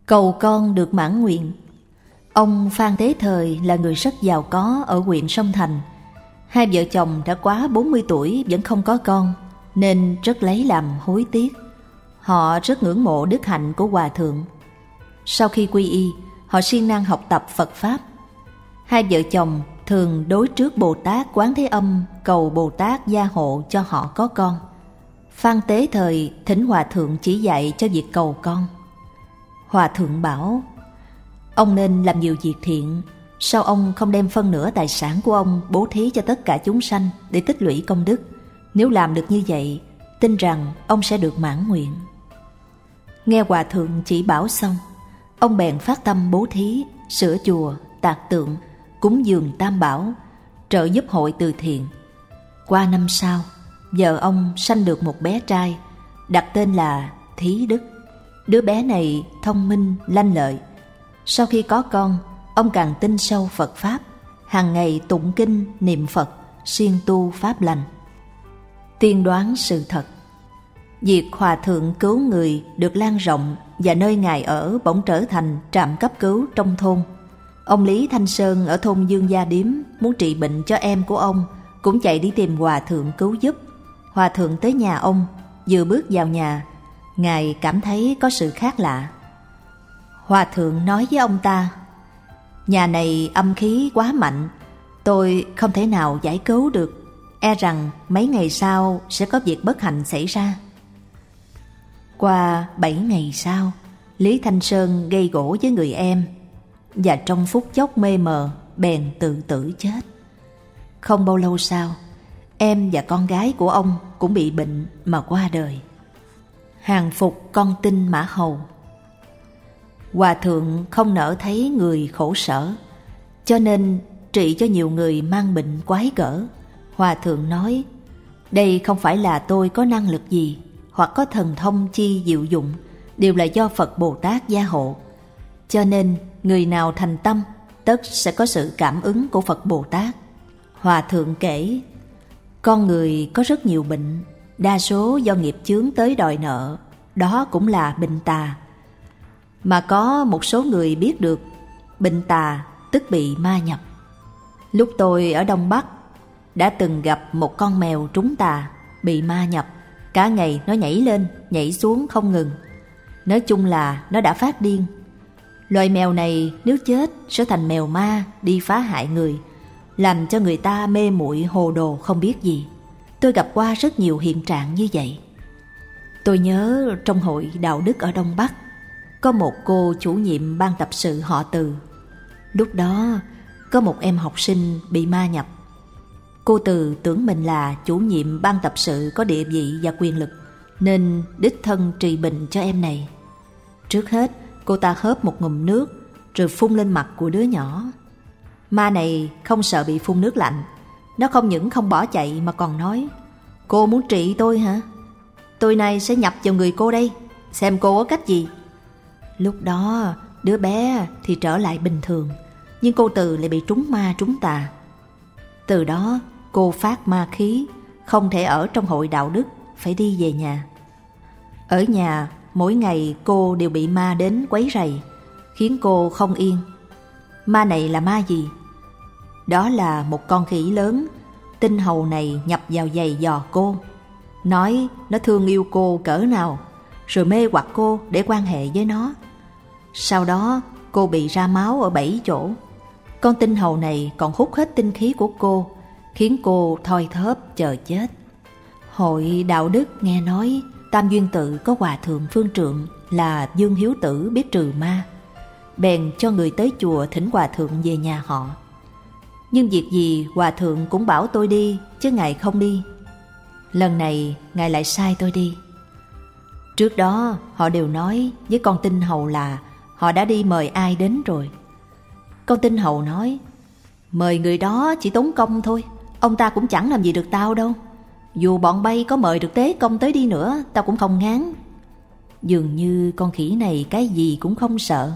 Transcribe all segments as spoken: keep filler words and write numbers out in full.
Cầu con được mãn nguyện. Ông Phan Tế Thời là người rất giàu có ở huyện Sông Thành. Hai vợ chồng đã quá bốn mươi tuổi vẫn không có con, nên rất lấy làm hối tiếc. Họ rất ngưỡng mộ đức hạnh của Hòa Thượng. Sau khi quy y, họ siêng năng học tập Phật Pháp. Hai vợ chồng thường đối trước Bồ Tát Quán Thế Âm cầu Bồ Tát gia hộ cho họ có con. Phan Tế Thời thỉnh Hòa Thượng chỉ dạy cho việc cầu con. Hòa Thượng bảo: ông nên làm nhiều việc thiện, sao ông không đem phân nửa tài sản của ông bố thí cho tất cả chúng sanh để tích lũy công đức? Nếu làm được như vậy, tin rằng ông sẽ được mãn nguyện. Nghe Hòa Thượng chỉ bảo xong, ông bèn phát tâm bố thí, sửa chùa, tạc tượng, cúng dường tam bảo, trợ giúp hội từ thiện. Qua năm sau, vợ ông sanh được một bé trai, đặt tên là Thí Đức. Đứa bé này thông minh, lanh lợi. Sau khi có con, ông càng tin sâu Phật Pháp, hàng ngày tụng kinh, niệm Phật, siêng tu pháp lành. Tiên đoán sự thật. Việc Hòa Thượng cứu người được lan rộng và nơi Ngài ở bỗng trở thành trạm cấp cứu trong thôn. Ông Lý Thanh Sơn ở thôn Dương Gia Điếm muốn trị bệnh cho em của ông, cũng chạy đi tìm Hòa Thượng cứu giúp. Hòa Thượng tới nhà ông, vừa bước vào nhà, Ngài cảm thấy có sự khác lạ. Hòa Thượng nói với ông ta: nhà này âm khí quá mạnh, tôi không thể nào giải cứu được, e rằng mấy ngày sau sẽ có việc bất hạnh xảy ra. Qua bảy ngày sau, Lý Thanh Sơn gây gổ với người em, và trong phút chốc mê mờ bèn tự tử chết. Không bao lâu sau, em và con gái của ông cũng bị bệnh mà qua đời. Hàng phục con tin mã hầu. Hòa Thượng không nỡ thấy người khổ sở, cho nên trị cho nhiều người mang bệnh quái gở. Hòa Thượng nói: đây không phải là tôi có năng lực gì hoặc có thần thông chi diệu dụng, đều là do Phật Bồ Tát gia hộ. Cho nên người nào thành tâm, tất sẽ có sự cảm ứng của Phật Bồ Tát. Hòa Thượng kể: con người có rất nhiều bệnh, đa số do nghiệp chướng tới đòi nợ, đó cũng là bệnh tà. Mà có một số người biết được bệnh tà tức bị ma nhập. Lúc tôi ở Đông Bắc đã từng gặp một con mèo trúng tà, bị ma nhập, cả ngày nó nhảy lên nhảy xuống không ngừng. Nói chung là nó đã phát điên. Loài mèo này nếu chết sẽ thành mèo ma đi phá hại người, làm cho người ta mê muội hồ đồ không biết gì. Tôi gặp qua rất nhiều hiện trạng như vậy. Tôi nhớ trong hội đạo đức ở Đông Bắc, có một cô chủ nhiệm ban tập sự họ Từ. Lúc đó có một em học sinh bị ma nhập. Cô Từ tưởng mình là chủ nhiệm ban tập sự có địa vị và quyền lực, nên đích thân trị bệnh cho em này. Trước hết, cô ta hớp một ngụm nước rồi phun lên mặt của đứa nhỏ. Ma này không sợ bị phun nước lạnh, nó không những không bỏ chạy mà còn nói: cô muốn trị tôi hả? Tôi nay sẽ nhập vào người cô đây, xem cô có cách gì. Lúc đó đứa bé thì trở lại bình thường, nhưng cô Từ lại bị trúng ma trúng tà. Từ đó cô phát ma khí, không thể ở trong hội đạo đức, phải đi về nhà. Ở nhà mỗi ngày cô đều bị ma đến quấy rầy, khiến cô không yên. Ma này là ma gì? Đó là một con khỉ lớn. Tinh hầu này nhập vào giày dò cô, nói nó thương yêu cô cỡ nào, rồi mê hoặc cô để quan hệ với nó. Sau đó cô bị ra máu ở bảy chỗ. Con tinh hầu này còn hút hết tinh khí của cô, khiến cô thoi thóp chờ chết. Hội đạo đức nghe nói Tam Duyên Tự có Hòa Thượng Phương Trượng là Dương Hiếu Tử biết trừ ma, bèn cho người tới chùa thỉnh Hòa Thượng về nhà họ. Nhưng việc gì Hòa Thượng cũng bảo tôi đi, chứ Ngài không đi. Lần này Ngài lại sai tôi đi. Trước đó họ đều nói với con tinh hầu là họ đã đi mời ai đến rồi. Con tinh hầu nói: mời người đó chỉ tốn công thôi, ông ta cũng chẳng làm gì được tao đâu. Dù bọn bay có mời được tế công tới đi nữa, tao cũng không ngán. Dường như con khỉ này cái gì cũng không sợ.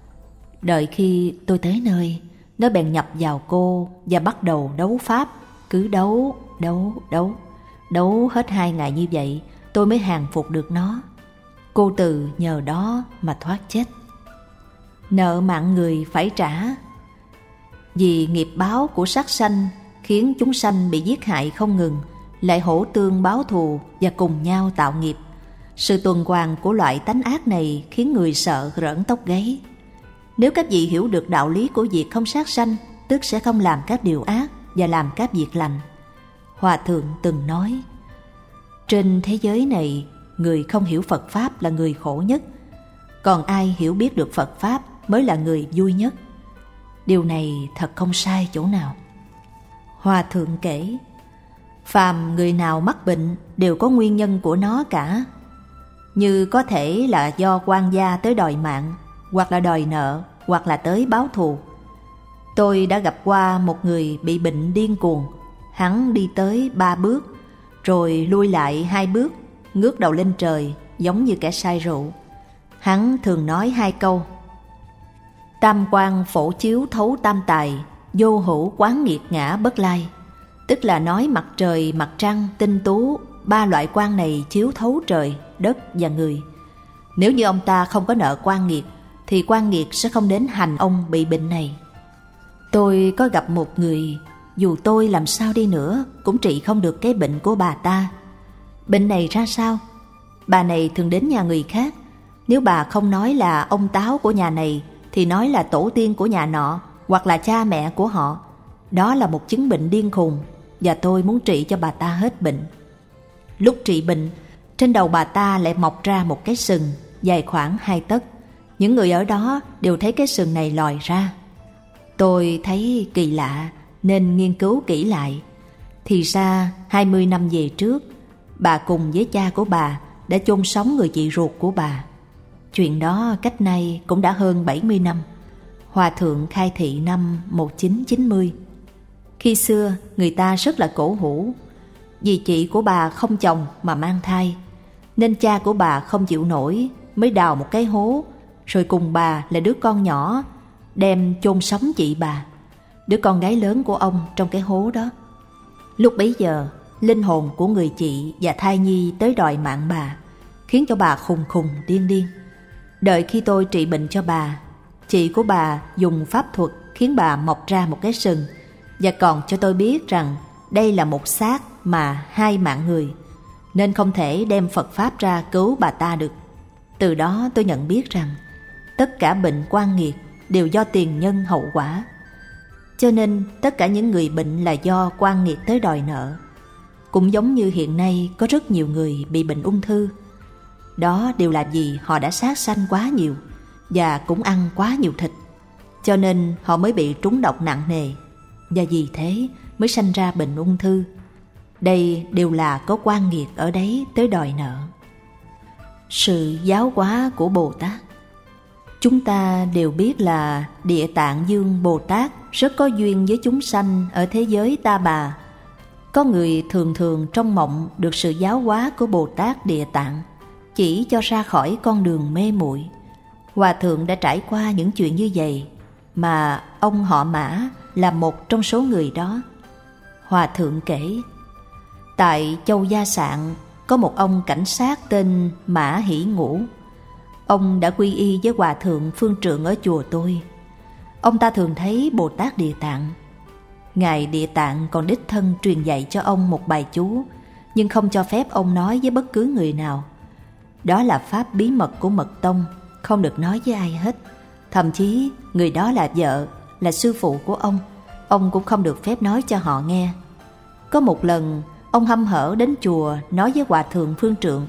Đợi khi tôi tới nơi, nó bèn nhập vào cô và bắt đầu đấu pháp. Cứ đấu, đấu, đấu Đấu hết hai ngày như vậy, tôi mới hàng phục được nó. Cô Từ nhờ đó mà thoát chết. nợ mạng người phải trả. Vì nghiệp báo của sát sanh khiến chúng sanh bị giết hại không ngừng, lại hổ tương báo thù và cùng nhau tạo nghiệp. Sự tuần hoàn của loại tánh ác này khiến người sợ rợn tóc gáy. Nếu các vị hiểu được đạo lý của việc không sát sanh, tức sẽ không làm các điều ác và làm các việc lành. Hòa thượng từng nói, trên thế giới này, người không hiểu Phật Pháp là người khổ nhất, còn ai hiểu biết được Phật Pháp mới là người vui nhất. Điều này thật không sai chỗ nào. Hòa thượng kể, phàm người nào mắc bệnh đều có nguyên nhân của nó cả. Như có thể là do quan gia tới đòi mạng, hoặc là đòi nợ, hoặc là tới báo thù. Tôi đã gặp qua một người bị bệnh điên cuồng. Hắn đi tới ba bước, rồi lui lại hai bước, ngước đầu lên trời, giống như kẻ say rượu. Hắn thường nói hai câu: tam quan phổ chiếu thấu tam tài, vô hữu quán nghiệt ngã bất lai. Tức là nói mặt trời, mặt trăng, tinh tú, ba loại quan này chiếu thấu trời, đất và người. Nếu như ông ta không có nợ quan nghiệt, thì quan nghiệt sẽ không đến hành ông bị bệnh này. Tôi có gặp một người, dù tôi làm sao đi nữa cũng trị không được cái bệnh của bà ta. Bệnh này ra sao? Bà này thường đến nhà người khác. Nếu bà không nói là ông Táo của nhà này, thì nói là tổ tiên của nhà nọ, hoặc là cha mẹ của họ. Đó là một chứng bệnh điên khùng, và tôi muốn trị cho bà ta hết bệnh. Lúc trị bệnh, trên đầu bà ta lại mọc ra một cái sừng dài khoảng hai tấc. Những người ở đó đều thấy cái sừng này lòi ra. Tôi thấy kỳ lạ nên nghiên cứu kỹ lại. Thì ra hai mươi năm về trước, bà cùng với cha của bà đã chôn sống người chị ruột của bà. Chuyện đó cách nay cũng đã hơn bảy mươi năm. Hòa thượng khai thị năm một nghìn chín trăm chín mươi. Khi xưa người ta rất là cổ hủ. Vì chị của bà không chồng mà mang thai, nên cha của bà không chịu nổi, mới đào một cái hố, rồi cùng bà là đứa con nhỏ đem chôn sống chị bà, đứa con gái lớn của ông, trong cái hố đó. Lúc bấy giờ, linh hồn của người chị và thai nhi tới đòi mạng bà, khiến cho bà khùng khùng điên điên. Đợi khi tôi trị bệnh cho bà, chị của bà dùng pháp thuật khiến bà mọc ra một cái sừng, và còn cho tôi biết rằng đây là một xác mà hai mạng người, nên không thể đem Phật Pháp ra cứu bà ta được. Từ đó tôi nhận biết rằng tất cả bệnh quan nghiệt đều do tiền nhân hậu quả. Cho nên tất cả những người bệnh là do quan nghiệt tới đòi nợ. Cũng giống như hiện nay có rất nhiều người bị bệnh ung thư. Đó đều là vì họ đã sát sanh quá nhiều và cũng ăn quá nhiều thịt, cho nên họ mới bị trúng độc nặng nề, và vì thế mới sanh ra bệnh ung thư. Đây đều là có quan nghiệt ở đấy tới đòi nợ. Sự giáo hóa của Bồ Tát. Chúng ta đều biết là Địa Tạng Dương Bồ Tát rất có duyên với chúng sanh ở thế giới Ta Bà. Có người thường thường trong mộng được sự giáo hóa của Bồ Tát Địa Tạng, chỉ cho ra khỏi con đường mê muội. Hòa thượng đã trải qua những chuyện như vậy, mà ông họ Mã là một trong số người đó. Hòa thượng kể, tại Châu Gia Sạn có một ông cảnh sát tên Mã Hỷ Ngũ. Ông đã quy y với Hòa thượng Phương Trượng ở chùa tôi. Ông ta thường thấy Bồ Tát Địa Tạng. Ngài Địa Tạng còn đích thân truyền dạy cho ông một bài chú, nhưng không cho phép ông nói với bất cứ người nào. Đó là pháp bí mật của mật tông, không được nói với ai hết. Thậm chí người đó là vợ, là sư phụ của ông, ông cũng không được phép nói cho họ nghe. Có một lần, ông hăm hở đến chùa nói với Hòa thượng Phương Trượng: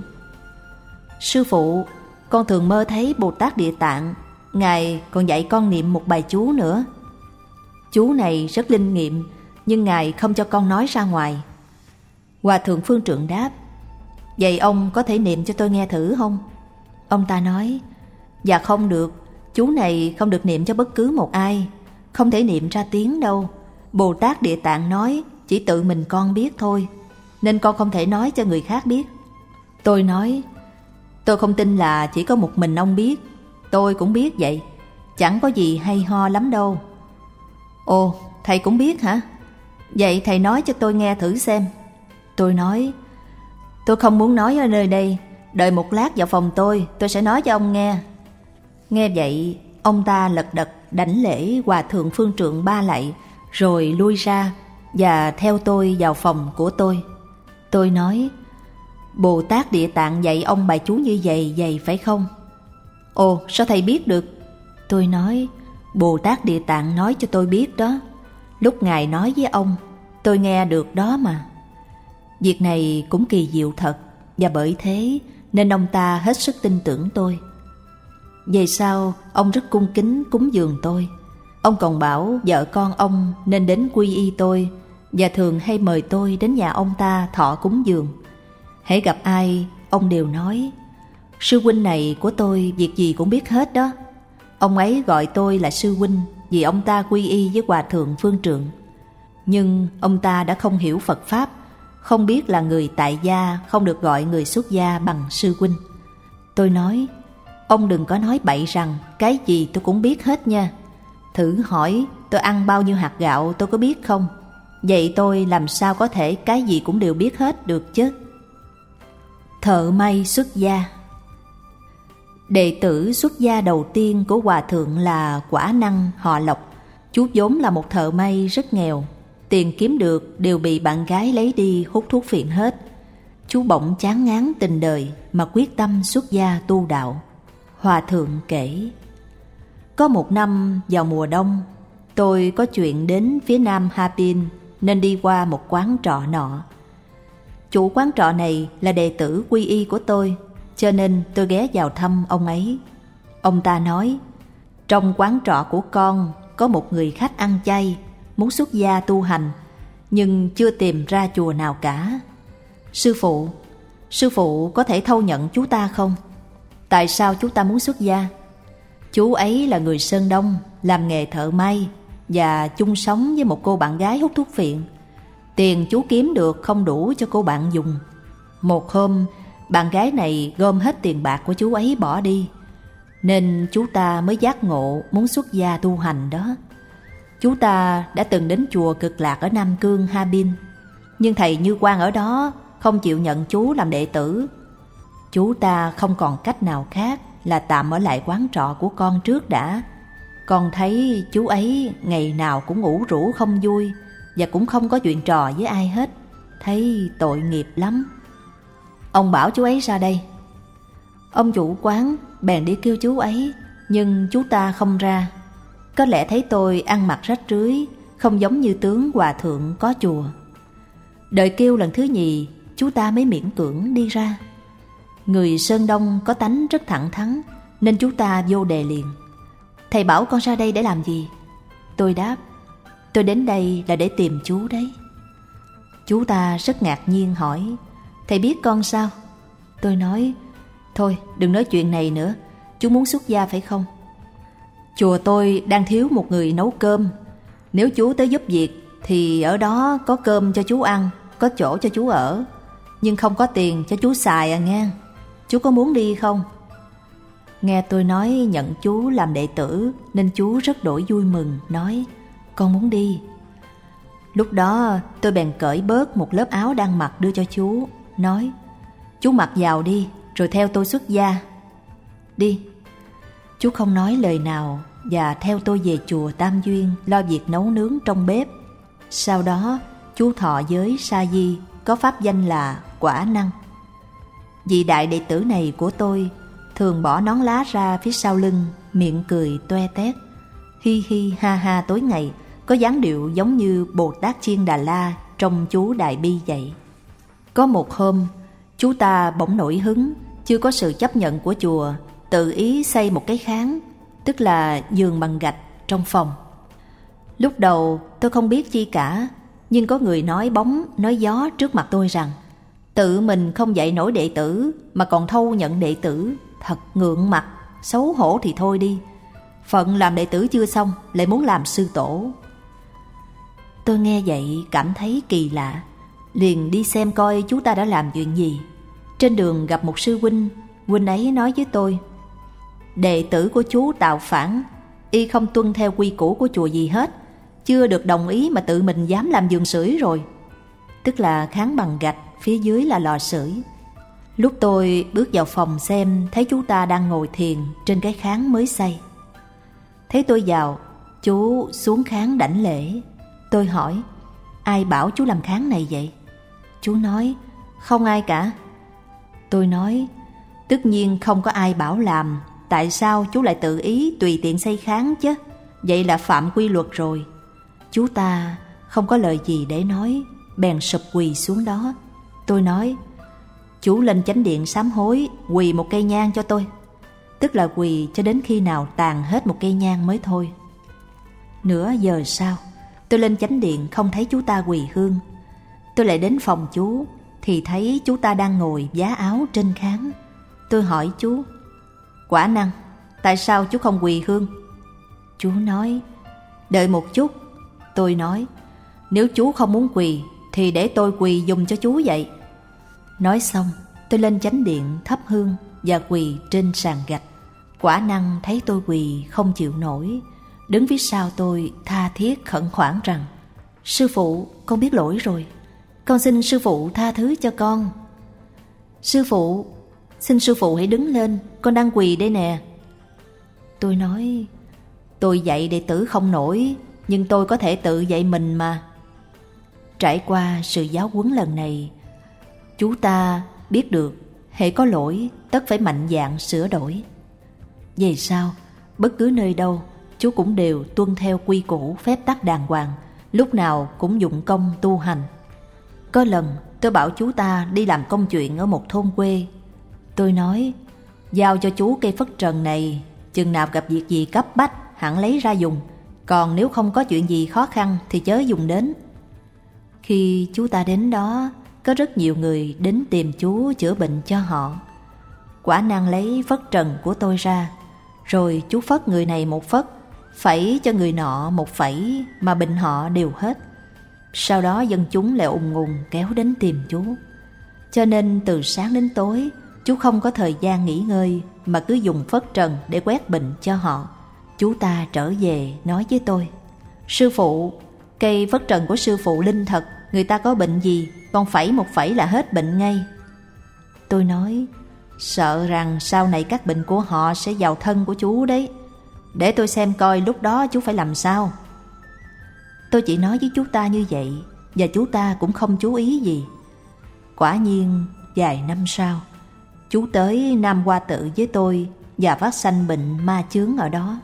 sư phụ, con thường mơ thấy Bồ Tát Địa Tạng, Ngài còn dạy con niệm một bài chú nữa. Chú này rất linh nghiệm, nhưng Ngài không cho con nói ra ngoài. Hòa thượng Phương Trượng đáp: vậy ông có thể niệm cho tôi nghe thử không? Ông ta nói: dạ không được, chú này không được niệm cho bất cứ một ai, không thể niệm ra tiếng đâu. Bồ Tát Địa Tạng nói chỉ tự mình con biết thôi, nên con không thể nói cho người khác biết. Tôi nói: tôi không tin là chỉ có một mình ông biết, tôi cũng biết vậy, chẳng có gì hay ho lắm đâu. Ồ, thầy cũng biết hả? Vậy thầy nói cho tôi nghe thử xem. Tôi nói: tôi không muốn nói ở nơi đây, đợi một lát vào phòng tôi, tôi sẽ nói cho ông nghe. Nghe vậy, ông ta lật đật đảnh lễ Hòa thượng Phương Trượng ba lạy, rồi lui ra và theo tôi vào phòng của tôi. Tôi nói: Bồ Tát Địa Tạng dạy ông bài chú như vậy vậy phải không? Ồ, sao thầy biết được? Tôi nói: Bồ Tát Địa Tạng nói cho tôi biết đó. Lúc Ngài nói với ông, tôi nghe được đó mà. Việc này cũng kỳ diệu thật, và bởi thế nên ông ta hết sức tin tưởng tôi. Về sau, ông rất cung kính cúng dường tôi. Ông còn bảo vợ con ông nên đến quy y tôi, và thường hay mời tôi đến nhà ông ta thọ cúng dường. Hễ gặp ai, ông đều nói: Sư huynh này của tôi việc gì cũng biết hết đó. Ông ấy gọi tôi là sư huynh vì ông ta quy y với Hòa thượng Phương Trượng. Nhưng ông ta đã không hiểu Phật Pháp, không biết là người tại gia không được gọi người xuất gia bằng sư huynh. Tôi nói: Ông đừng có nói bậy rằng cái gì tôi cũng biết hết nha. Thử hỏi tôi ăn bao nhiêu hạt gạo tôi có biết không? Vậy tôi làm sao có thể cái gì cũng đều biết hết được chứ? Thợ may xuất gia. Đệ tử xuất gia đầu tiên của Hòa thượng là Quả Năng họ Lộc. Chú vốn là một thợ may rất nghèo, tiền kiếm được đều bị bạn gái lấy đi hút thuốc phiện hết. Chú bỗng chán ngán tình đời mà quyết tâm xuất gia tu đạo. Hòa thượng kể: Có một năm vào mùa đông, tôi có chuyện đến phía nam Ha Pin nên đi qua một quán trọ nọ. Chủ quán trọ này là đệ tử quy y của tôi, cho nên tôi ghé vào thăm ông ấy. Ông ta nói: Trong quán trọ của con có một người khách ăn chay, muốn xuất gia tu hành, nhưng chưa tìm ra chùa nào cả. Sư phụ, sư phụ có thể thâu nhận chú ta không? Tại sao chú ta muốn xuất gia? Chú ấy là người Sơn Đông, làm nghề thợ may và chung sống với một cô bạn gái hút thuốc phiện. Tiền chú kiếm được không đủ cho cô bạn dùng. Một hôm, bạn gái này gom hết tiền bạc của chú ấy bỏ đi, nên chú ta mới giác ngộ muốn xuất gia tu hành đó. Chú ta đã từng đến chùa Cực Lạc ở Nam Cương Ha Pin, nhưng thầy Như Quang ở đó không chịu nhận chú làm đệ tử. Chú ta không còn cách nào khác là tạm ở lại quán trọ của con trước đã. Con thấy chú ấy ngày nào cũng ngủ rũ không vui, và cũng không có chuyện trò với ai hết, thấy tội nghiệp lắm. Ông bảo chú ấy ra đây. Ông chủ quán bèn đi kêu chú ấy, nhưng chú ta không ra. Có lẽ thấy tôi ăn mặc rách rưới, không giống như tướng hòa thượng có chùa. Đợi kêu lần thứ nhì, chú ta mới miễn cưỡng đi ra. Người Sơn Đông có tánh rất thẳng thắn, nên chú ta vô đề liền: Thầy bảo con ra đây để làm gì? Tôi đáp: Tôi đến đây là để tìm chú đấy. Chú ta rất ngạc nhiên hỏi: Thầy biết con sao? Tôi nói: Thôi đừng nói chuyện này nữa, chú muốn xuất gia phải không? Chùa tôi đang thiếu một người nấu cơm. Nếu chú tới giúp việc thì ở đó có cơm cho chú ăn, có chỗ cho chú ở, nhưng không có tiền cho chú xài à nghe. Chú có muốn đi không? Nghe tôi nói nhận chú làm đệ tử nên chú rất đổi vui mừng, nói: Con muốn đi. Lúc đó tôi bèn cởi bớt một lớp áo đang mặc đưa cho chú, nói: Chú mặc vào đi, rồi theo tôi xuất gia. Đi. Chú không nói lời nào và theo tôi về chùa Tam Duyên lo việc nấu nướng trong bếp. Sau đó chú thọ giới sa di, có pháp danh là Quả Năng. Vị đại đệ tử này của tôi thường bỏ nón lá ra phía sau lưng, miệng cười toe tét, hi hi ha ha tối ngày, có dáng điệu giống như Bồ Tát Chiên Đà La trong chú Đại Bi vậy. Có một hôm, chú ta bỗng nổi hứng, chưa có sự chấp nhận của chùa, tự ý xây một cái kháng, tức là giường bằng gạch trong phòng. Lúc đầu tôi không biết chi cả, nhưng có người nói bóng nói gió trước mặt tôi rằng tự mình không dạy nổi đệ tử mà còn thâu nhận đệ tử, thật ngượng mặt, xấu hổ thì thôi đi, phận làm đệ tử chưa xong lại muốn làm sư tổ. Tôi nghe vậy cảm thấy kỳ lạ, liền đi xem coi chú ta đã làm chuyện gì. Trên đường gặp một sư huynh, huynh ấy nói với tôi: Đệ tử của chú tạo phản, y không tuân theo quy củ của chùa gì hết, chưa được đồng ý mà tự mình dám làm giường sưởi rồi. Tức là kháng bằng gạch, phía dưới là lò sưởi. Lúc tôi bước vào phòng xem, thấy chú ta đang ngồi thiền trên cái kháng mới xây. Thấy tôi vào, chú xuống kháng đảnh lễ. Tôi hỏi, ai bảo chú làm kháng này vậy? Chú nói, không ai cả. Tôi nói, tất nhiên không có ai bảo làm, tại sao chú lại tự ý tùy tiện xây kháng chứ? Vậy là phạm quy luật rồi. Chú ta không có lời gì để nói, bèn sụp quỳ xuống đó. Tôi nói, chú lên chánh điện sám hối, quỳ một cây nhang cho tôi. Tức là quỳ cho đến khi nào tàn hết một cây nhang mới thôi. Nửa giờ sau, tôi lên chánh điện không thấy chú ta quỳ hương. Tôi lại đến phòng chú thì thấy chú ta đang ngồi vá áo trên kháng. Tôi hỏi chú, Quả Năng, tại sao chú không quỳ hương? Chú nói, đợi một chút. Tôi nói, nếu chú không muốn quỳ thì để tôi quỳ giùm cho chú vậy. Nói xong, tôi lên chánh điện thắp hương và quỳ trên sàn gạch. Quả Năng thấy tôi quỳ không chịu nổi, đứng phía sau tôi tha thiết khẩn khoản rằng, sư phụ, con biết lỗi rồi, con xin sư phụ tha thứ cho con. Sư phụ, xin sư phụ hãy đứng lên, con đang quỳ đây nè. Tôi nói, tôi dạy đệ tử không nổi, nhưng tôi có thể tự dạy mình mà. Trải qua sự giáo huấn lần này, chú ta biết được hễ có lỗi tất phải mạnh dạn sửa đổi. Về sau, bất cứ nơi đâu, chú cũng đều tuân theo quy củ phép tắc đàng hoàng, lúc nào cũng dụng công tu hành. Có lần tôi bảo chú ta đi làm công chuyện ở một thôn quê. Tôi nói, giao cho chú cây phất trần này, chừng nào gặp việc gì cấp bách hẳn lấy ra dùng, còn nếu không có chuyện gì khó khăn thì chớ dùng đến. Khi chú ta đến đó, có rất nhiều người đến tìm chú chữa bệnh cho họ. Quả Năng lấy phất trần của tôi ra, rồi chú phất người này một phất, phẩy cho người nọ một phẩy, mà bệnh họ đều hết. Sau đó dân chúng lại ùn ùn kéo đến tìm chú. Cho nên từ sáng đến tối, chú không có thời gian nghỉ ngơi mà cứ dùng phất trần để quét bệnh cho họ. Chú ta trở về nói với tôi, sư phụ, cây phất trần của sư phụ linh thật, người ta có bệnh gì, con phẩy một phẩy là hết bệnh ngay. Tôi nói, sợ rằng sau này các bệnh của họ sẽ vào thân của chú đấy. Để tôi xem coi lúc đó chú phải làm sao. Tôi chỉ nói với chú ta như vậy, và chú ta cũng không chú ý gì. Quả nhiên vài năm sau, chú tới Nam Hoa Tự với tôi và phát sanh bệnh ma chướng ở đó.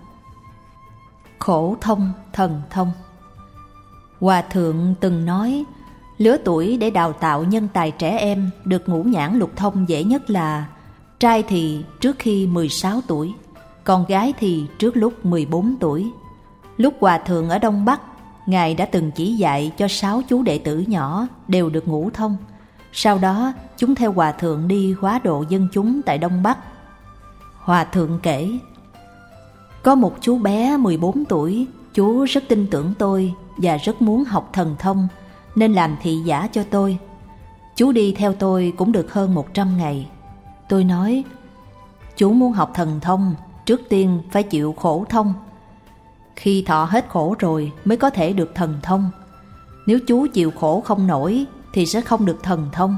Khổ thông thần thông. Hòa thượng từng nói, lứa tuổi để đào tạo nhân tài trẻ em được ngũ nhãn lục thông dễ nhất là trai thì trước khi mười sáu tuổi, con gái thì trước lúc mười bốn tuổi. Lúc Hòa thượng ở Đông Bắc, Ngài đã từng chỉ dạy cho sáu chú đệ tử nhỏ đều được ngũ thông. Sau đó chúng theo Hòa thượng đi hóa độ dân chúng tại Đông Bắc. Hòa thượng kể, có một chú bé mười bốn tuổi, chú rất tin tưởng tôi và rất muốn học thần thông, nên làm thị giả cho tôi. Chú đi theo tôi cũng được hơn một trăm ngày. Tôi nói, chú muốn học thần thông, trước tiên phải chịu khổ thông. Khi thọ hết khổ rồi mới có thể được thần thông. Nếu chú chịu khổ không nổi thì sẽ không được thần thông.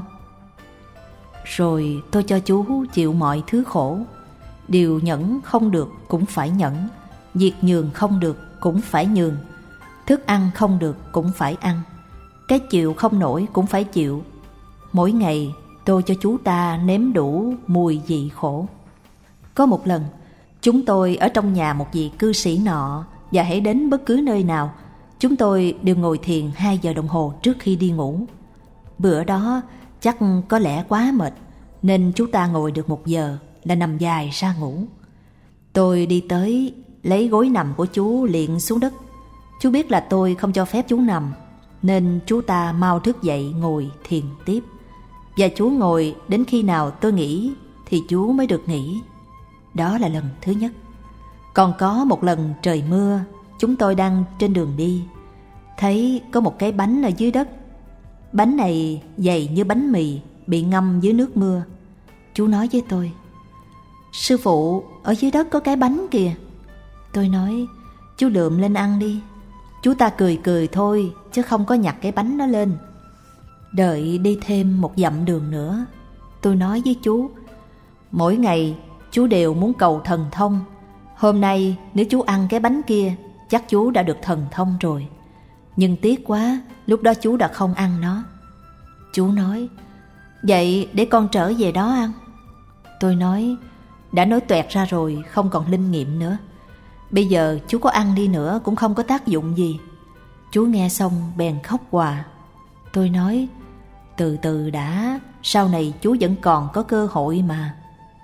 Rồi tôi cho chú chịu mọi thứ khổ. Điều nhẫn không được cũng phải nhẫn, việc nhường không được cũng phải nhường, thức ăn không được cũng phải ăn, cái chịu không nổi cũng phải chịu. Mỗi ngày tôi cho chú ta nếm đủ mùi vị khổ. Có một lần, chúng tôi ở trong nhà một vị cư sĩ nọ, và hãy đến bất cứ nơi nào, chúng tôi đều ngồi thiền hai giờ đồng hồ trước khi đi ngủ. Bữa đó chắc có lẽ quá mệt, nên chú ta ngồi được một giờ là nằm dài ra ngủ. Tôi đi tới lấy gối nằm của chú liệng xuống đất. Chú biết là tôi không cho phép chú nằm, nên chú ta mau thức dậy ngồi thiền tiếp. Và chú ngồi đến khi nào tôi nghỉ thì chú mới được nghỉ. Đó là lần thứ nhất. Còn có một lần trời mưa, chúng tôi đang trên đường đi, thấy có một cái bánh ở dưới đất. Bánh này dày như bánh mì, bị ngâm dưới nước mưa. Chú nói với tôi, sư phụ, ở dưới đất có cái bánh kìa. Tôi nói, chú lượm lên ăn đi. Chú ta cười cười thôi, chứ không có nhặt cái bánh đó lên. Đợi đi thêm một dặm đường nữa, tôi nói với chú, mỗi ngày chú đều muốn cầu thần thông. Hôm nay nếu chú ăn cái bánh kia, chắc chú đã được thần thông rồi. Nhưng tiếc quá, lúc đó chú đã không ăn nó. Chú nói, vậy để con trở về đó ăn. Tôi nói, đã nói toẹt ra rồi, không còn linh nghiệm nữa. Bây giờ chú có ăn đi nữa cũng không có tác dụng gì. Chú nghe xong bèn khóc òa. Tôi nói, từ từ đã, sau này chú vẫn còn có cơ hội mà.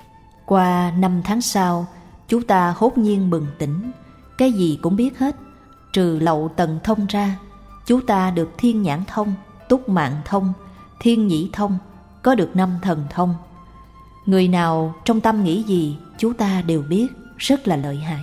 Qua năm tháng sau, chú ta hốt nhiên bừng tỉnh, cái gì cũng biết hết. Trừ lậu tần thông ra, chú ta được thiên nhãn thông, túc mạng thông, thiên nhĩ thông, có được năm thần thông. Người nào trong tâm nghĩ gì, chú ta đều biết, rất là lợi hại.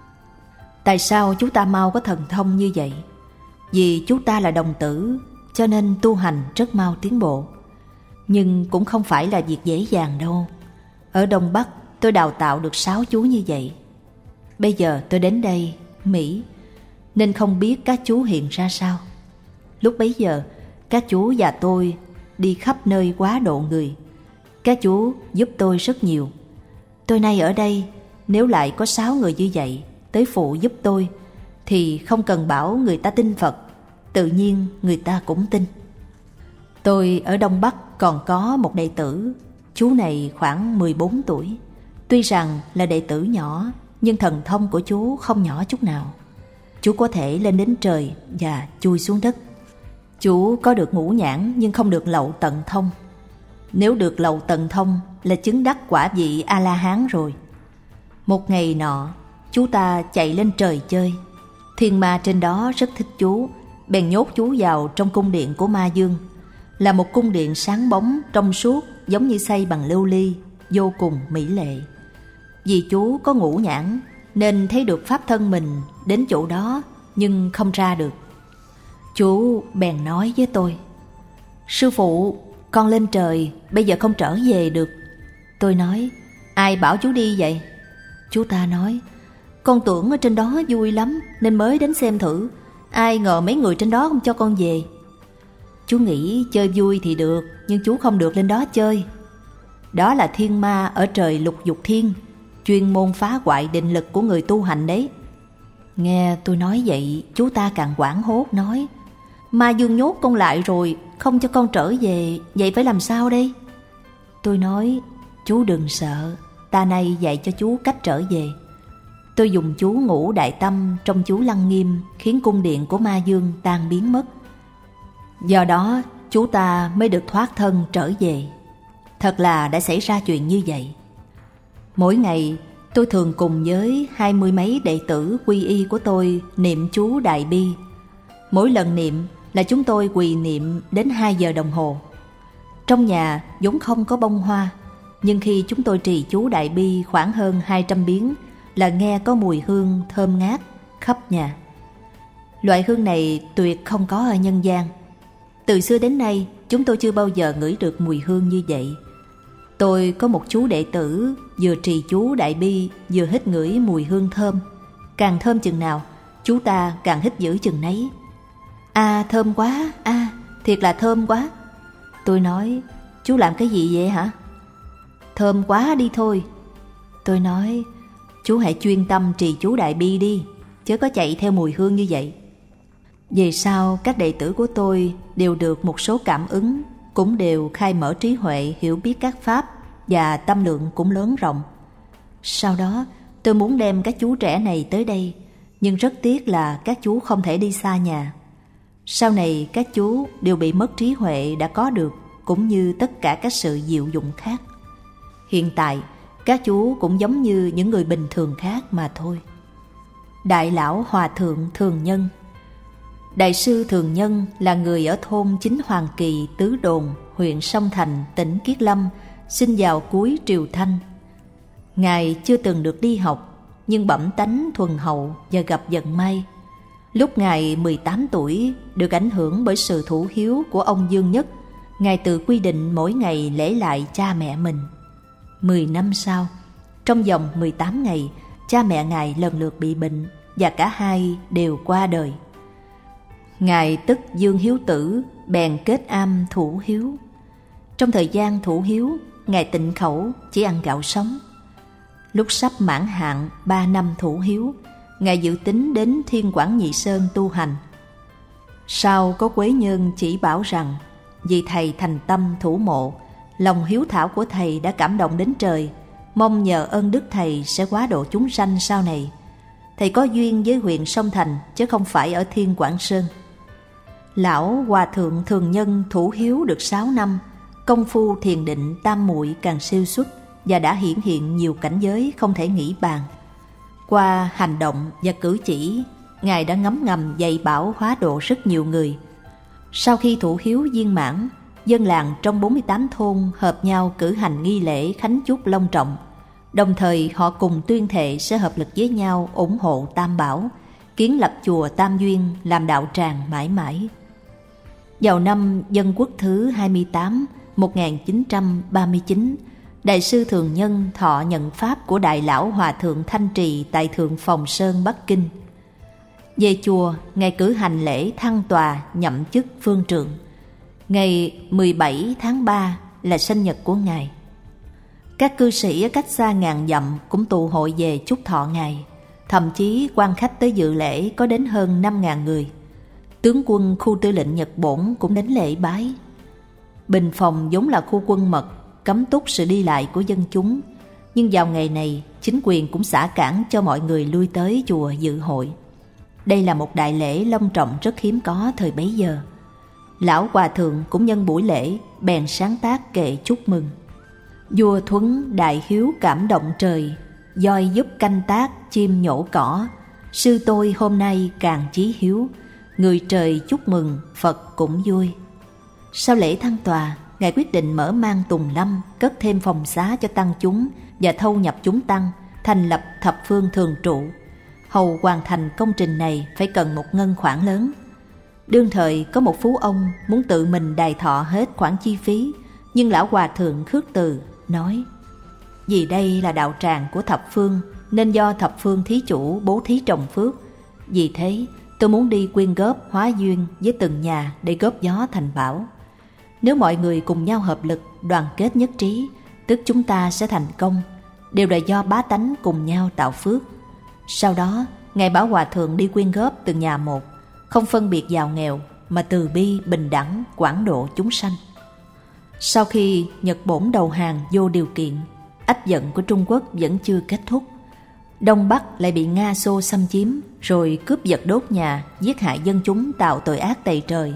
Tại sao chú ta mau có thần thông như vậy? Vì chú ta là đồng tử, cho nên tu hành rất mau tiến bộ. Nhưng cũng không phải là việc dễ dàng đâu. Ở Đông Bắc tôi đào tạo được sáu chú như vậy. Bây giờ tôi đến đây, Mỹ, nên không biết các chú hiện ra sao. Lúc bấy giờ, các chú và tôi đi khắp nơi quá độ người. Các chú giúp tôi rất nhiều. Tôi nay ở đây, nếu lại có sáu người như vậy tới phụ giúp tôi, thì không cần bảo người ta tin Phật, tự nhiên người ta cũng tin. Tôi ở Đông Bắc còn có một đệ tử, chú này khoảng mười bốn tuổi. Tuy rằng là đệ tử nhỏ, nhưng thần thông của chú không nhỏ chút nào. Chú có thể lên đến trời và chui xuống đất. Chú có được ngũ nhãn nhưng không được lậu tận thông. Nếu được lậu tận thông là chứng đắc quả vị A-la-hán rồi. Một ngày nọ, chú ta chạy lên trời chơi. Thiên ma trên đó rất thích chú, bèn nhốt chú vào trong cung điện của Ma Dương. Là một cung điện sáng bóng, trong suốt, giống như xây bằng lưu ly, vô cùng mỹ lệ. Vì chú có ngũ nhãn nên thấy được pháp thân mình đến chỗ đó, nhưng không ra được. Chú bèn nói với tôi, sư phụ, con lên trời, bây giờ không trở về được. Tôi nói, ai bảo chú đi vậy? Chú ta nói, con tưởng ở trên đó vui lắm nên mới đến xem thử. Ai ngờ mấy người trên đó không cho con về. Chú nghĩ chơi vui thì được, nhưng chú không được lên đó chơi. Đó là thiên ma ở trời lục dục thiên, chuyên môn phá hoại định lực của người tu hành đấy. Nghe tôi nói vậy, chú ta càng hoảng hốt nói, Ma Dương nhốt con lại rồi, không cho con trở về, vậy phải làm sao đây? Tôi nói, chú đừng sợ, ta nay dạy cho chú cách trở về. Tôi dùng chú ngũ đại tâm trong chú Lăng Nghiêm, khiến cung điện của Ma Dương tan biến mất. Do đó chú ta mới được thoát thân trở về. Thật là đã xảy ra chuyện như vậy. Mỗi ngày tôi thường cùng với hai mươi mấy đệ tử quy y của tôi niệm chú Đại Bi. Mỗi lần niệm là chúng tôi quỳ niệm đến hai giờ đồng hồ. Trong nhà vốn không có bông hoa, nhưng khi chúng tôi trì chú Đại Bi khoảng hơn hai trăm biến là nghe có mùi hương thơm ngát khắp nhà. Loại hương này tuyệt không có ở nhân gian. Từ xưa đến nay chúng tôi chưa bao giờ ngửi được mùi hương như vậy. Tôi có một chú đệ tử vừa trì chú Đại Bi vừa hít ngửi mùi hương thơm. Càng thơm chừng nào, chú ta càng hít dữ chừng nấy. À thơm quá, à thiệt là thơm quá. Tôi nói, chú làm cái gì vậy hả? Thơm quá đi thôi. Tôi nói, chú hãy chuyên tâm trì chú Đại Bi đi, chớ có chạy theo mùi hương như vậy. Về sau các đệ tử của tôi đều được một số cảm ứng, cũng đều khai mở trí huệ hiểu biết các pháp, và tâm lượng cũng lớn rộng. Sau đó tôi muốn đem các chú trẻ này tới đây, nhưng rất tiếc là các chú không thể đi xa nhà. Sau này các chú đều bị mất trí huệ đã có được, cũng như tất cả các sự diệu dụng khác. Hiện tại các chú cũng giống như những người bình thường khác mà thôi. Đại lão Hòa Thượng Thường Nhân. Đại sư Thường Nhân là người ở thôn Chính Hoàng Kỳ, Tứ Đồn, huyện Sông Thành, tỉnh Kiết Lâm, sinh vào cuối Triều Thanh. Ngài chưa từng được đi học, nhưng bẩm tánh thuần hậu và gặp vận may. Lúc Ngài mười tám tuổi, được ảnh hưởng bởi sự thủ hiếu của ông Dương Nhất, Ngài tự quy định mỗi ngày lễ lại cha mẹ mình. Mười năm sau, trong vòng mười tám ngày, cha mẹ Ngài lần lượt bị bệnh và cả hai đều qua đời. Ngài tức Dương Hiếu Tử bèn kết am thủ hiếu. Trong thời gian thủ hiếu, Ngài tịnh khẩu chỉ ăn gạo sống. lúc sắp mãn hạn ba năm thủ hiếu, Ngài dự tính đến Thiên Quảng Nhị Sơn tu hành. Sau có Quế Nhân chỉ bảo rằng, vì Thầy thành tâm thủ mộ, lòng hiếu thảo của Thầy đã cảm động đến trời, mong nhờ ơn đức Thầy sẽ hóa độ chúng sanh sau này. Thầy có duyên với huyện Sông Thành, chứ không phải ở Thiên Quảng Sơn. Lão Hòa Thượng Thường Nhân thủ hiếu được sáu năm, công phu thiền định tam muội càng siêu xuất và đã hiển hiện nhiều cảnh giới không thể nghĩ bàn. Qua hành động và cử chỉ, Ngài đã ngấm ngầm dạy bảo hóa độ rất nhiều người. Sau khi thủ hiếu viên mãn, dân làng trong bốn mươi tám thôn hợp nhau cử hành nghi lễ khánh chúc long trọng. Đồng thời họ cùng tuyên thệ sẽ hợp lực với nhau ủng hộ Tam Bảo, kiến lập chùa Tam Duyên làm đạo tràng mãi mãi. Vào năm Dân Quốc thứ hai mươi tám, một nghìn chín trăm ba mươi chín, Đại sư Thường Nhân thọ nhận pháp của Đại lão Hòa thượng Thanh Trì tại Thượng Phòng Sơn, Bắc Kinh. Về chùa, Ngài cử hành lễ thăng tòa nhậm chức phương trượng. Ngày mười bảy tháng ba là sinh nhật của Ngài. Các cư sĩ ở cách xa ngàn dặm cũng tụ hội về chúc thọ Ngài. Thậm chí quan khách tới dự lễ có đến hơn năm ngàn người. Tướng quân khu tư lệnh Nhật Bổn cũng đến lễ bái. Bình Phòng vốn là khu quân mật, cấm túc sự đi lại của dân chúng. Nhưng vào ngày này, chính quyền cũng xả cản cho mọi người lui tới chùa dự hội. Đây là một đại lễ long trọng rất hiếm có thời bấy giờ. Lão Hòa thượng cũng nhân buổi lễ bèn sáng tác kệ chúc mừng. Vua Thuấn đại hiếu cảm động trời, voi giúp canh tác chim nhổ cỏ. Sư tôi hôm nay càng chí hiếu, người trời chúc mừng Phật cũng vui. Sau lễ thăng tòa, Ngài quyết định mở mang Tùng Lâm, cất thêm phòng xá cho tăng chúng và thâu nhập chúng tăng, thành lập thập phương thường trụ. Hầu hoàn thành công trình này phải cần một ngân khoản lớn. Đương thời có một phú ông muốn tự mình đài thọ hết khoản chi phí, nhưng lão Hòa thượng khước từ, nói: vì đây là đạo tràng của thập phương, nên do thập phương thí chủ bố thí trồng phước. Vì thế tôi muốn đi quyên góp hóa duyên với từng nhà để góp gió thành bão. Nếu mọi người cùng nhau hợp lực, đoàn kết nhất trí, tức chúng ta sẽ thành công. Đều là do bá tánh cùng nhau tạo phước. Sau đó, Ngài bảo Hòa thượng đi quyên góp từng nhà một, không phân biệt giàu nghèo, mà từ bi, bình đẳng, quảng độ chúng sanh. Sau khi Nhật Bổn đầu hàng vô điều kiện, ách giận của Trung Quốc vẫn chưa kết thúc. Đông Bắc lại bị Nga Xô xâm chiếm, rồi cướp giật đốt nhà, giết hại dân chúng, tạo tội ác tày trời.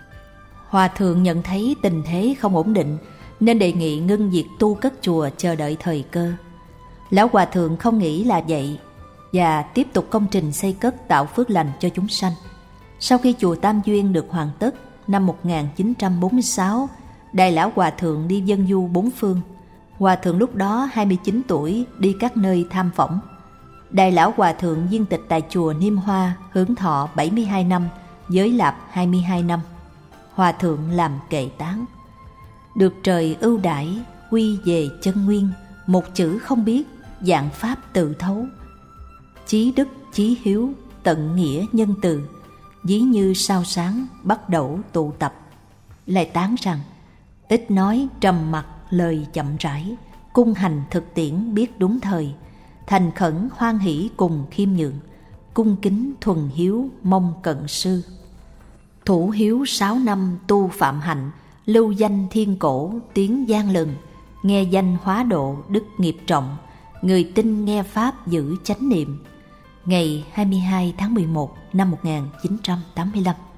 Hòa thượng nhận thấy tình thế không ổn định, nên đề nghị ngưng việc tu cất chùa chờ đợi thời cơ. Lão Hòa thượng không nghĩ là vậy, và tiếp tục công trình xây cất tạo phước lành cho chúng sanh. Sau khi chùa Tam Duyên được hoàn tất, năm một nghìn chín trăm bốn mươi sáu, Đại lão Hòa thượng đi vân du bốn phương. Hòa thượng lúc đó hai mươi chín tuổi, đi các nơi tham phỏng. Đại lão Hòa thượng viên tịch tại chùa Niêm Hoa, hưởng thọ bảy mươi hai năm, giới lạp hai mươi hai năm. Hòa thượng làm kệ tán: được trời ưu đãi, quy về chân nguyên, một chữ không biết, dạng pháp tự thấu. Chí đức chí hiếu, tận nghĩa nhân từ, ví như sao sáng bắt đầu tụ tập. Lại tán rằng: ít nói trầm mặc, lời chậm rãi, cung hành thực tiễn biết đúng thời, thành khẩn hoan hỷ cùng khiêm nhượng, cung kính thuần hiếu mong cận sư. Thủ hiếu sáu năm tu phạm hạnh, lưu danh thiên cổ tiếng gian lừng, nghe danh hóa độ đức nghiệp trọng, người tin nghe pháp giữ chánh niệm. Ngày hai mươi hai tháng mười một năm một nghìn chín trăm tám mươi lăm.